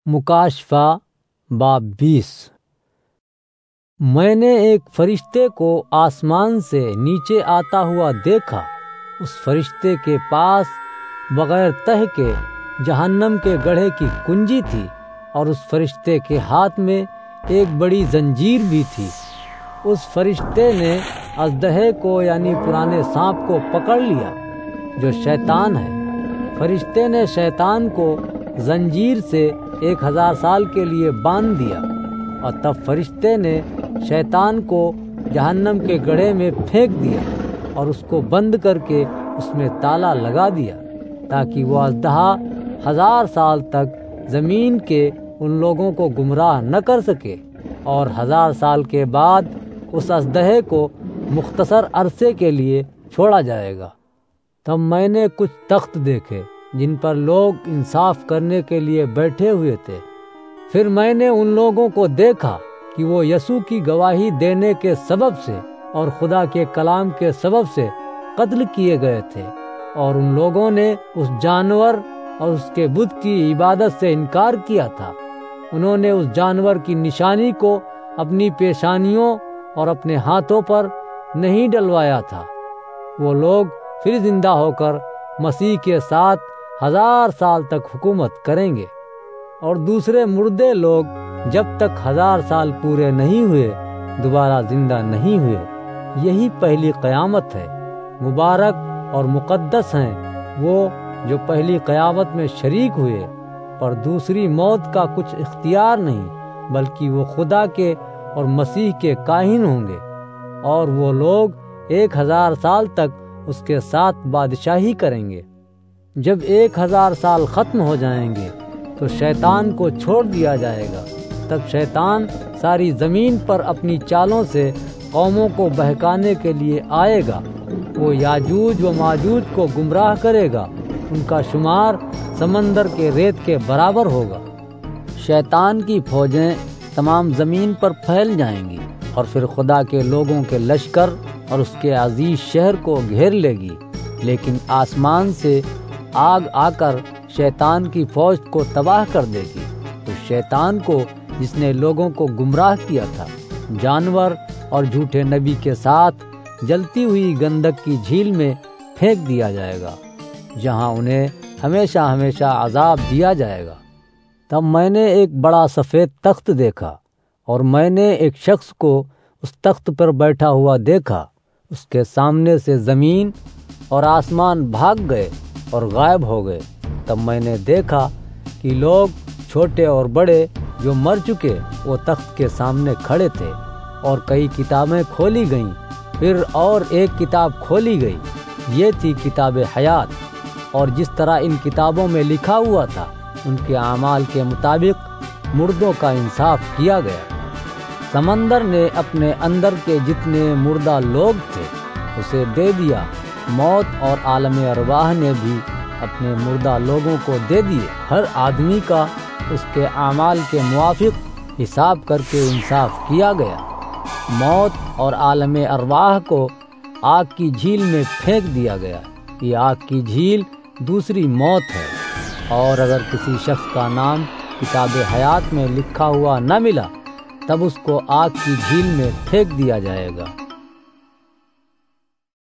مکاشفہ باب 20۔ میں نے ایک فرشتے کو آسمان سے نیچے آتا ہوا دیکھا۔ اس فرشتے کے پاس بغیر تہ کے جہنم کے گڑھے کی کنجی تھی، اور اس فرشتے کے ہاتھ میں ایک بڑی زنجیر بھی تھی۔ اس فرشتے نے اژدہے کو یعنی پرانے سانپ کو پکڑ لیا جو شیطان ہے۔ فرشتے نے شیطان کو زنجیر سے 1000 سال کے لیے باندھ دیا، اور تب فرشتے نے شیطان کو جہنم کے گڑھے میں پھینک دیا اور اس کو بند کر کے اس میں تالا لگا دیا، تاکہ وہ اژدہا 1000 سال تک زمین کے ان لوگوں کو گمراہ نہ کر سکے، اور 1000 سال کے بعد اس اژدہے کو مختصر عرصے کے لیے چھوڑا جائے گا۔ تب میں نے کچھ تخت دیکھے جن پر لوگ انصاف کرنے کے لیے بیٹھے ہوئے تھے۔ پھر میں نے ان لوگوں کو دیکھا کہ وہ یسوع کی گواہی دینے کے سبب سے اور خدا کے کلام کے سبب سے قتل کیے گئے تھے، اور ان لوگوں نے اس جانور اور اس کے بت کی عبادت سے انکار کیا تھا۔ انہوں نے اس جانور کی نشانی کو اپنی پیشانیوں اور اپنے ہاتھوں پر نہیں ڈلوایا تھا۔ وہ لوگ پھر زندہ ہو کر مسیح کے ساتھ 1000 سال تک حکومت کریں گے، اور دوسرے مردے لوگ جب تک 1000 سال پورے نہیں ہوئے دوبارہ زندہ نہیں ہوئے۔ یہی پہلی قیامت ہے۔ مبارک اور مقدس ہیں وہ جو پہلی قیامت میں شریک ہوئے، پر دوسری موت کا کچھ اختیار نہیں، بلکہ وہ خدا کے اور مسیح کے کاہن ہوں گے، اور وہ لوگ 1000 سال تک اس کے ساتھ بادشاہی کریں گے۔ جب 1000 سال ختم ہو جائیں گے تو شیطان کو چھوڑ دیا جائے گا۔ تب شیطان ساری زمین پر اپنی چالوں سے قوموں کو بہکانے کے لیے آئے گا۔ وہ یاجوج و ماجوج کو گمراہ کرے گا، ان کا شمار سمندر کے ریت کے برابر ہوگا۔ شیطان کی فوجیں تمام زمین پر پھیل جائیں گی، اور پھر خدا کے لوگوں کے لشکر اور اس کے عزیز شہر کو گھیر لے گی، لیکن آسمان سے آگ آ کر شیطان کی فوج کو تباہ کر دے گی۔ تو شیطان کو جس نے لوگوں کو گمراہ کیا تھا، جانور اور جھوٹے نبی کے ساتھ جلتی ہوئی گندک کی جھیل میں پھینک دیا جائے گا، جہاں انہیں ہمیشہ ہمیشہ عذاب دیا جائے گا۔ تب میں نے ایک بڑا سفید تخت دیکھا، اور میں نے ایک شخص کو اس تخت پر بیٹھا ہوا دیکھا۔ اس کے سامنے سے زمین اور آسمان بھاگ گئے اور غائب ہو گئے۔ تب میں نے دیکھا کہ لوگ چھوٹے اور بڑے جو مر چکے وہ تخت کے سامنے کھڑے تھے، اور کئی کتابیں کھولی گئیں۔ پھر اور ایک کتاب کھولی گئی، یہ تھی کتاب حیات، اور جس طرح ان کتابوں میں لکھا ہوا تھا ان کے اعمال کے مطابق مردوں کا انصاف کیا گیا۔ سمندر نے اپنے اندر کے جتنے مردہ لوگ تھے اسے دے دیا، موت اور عالم ارواح نے بھی اپنے مردہ لوگوں کو دے دیے۔ ہر آدمی کا اس کے اعمال کے موافق حساب کر کے انصاف کیا گیا۔ موت اور عالم ارواح کو آگ کی جھیل میں پھینک دیا گیا۔ یہ آگ کی جھیل دوسری موت ہے، اور اگر کسی شخص کا نام کتاب حیات میں لکھا ہوا نہ ملا تب اس کو آگ کی جھیل میں پھینک دیا جائے گا۔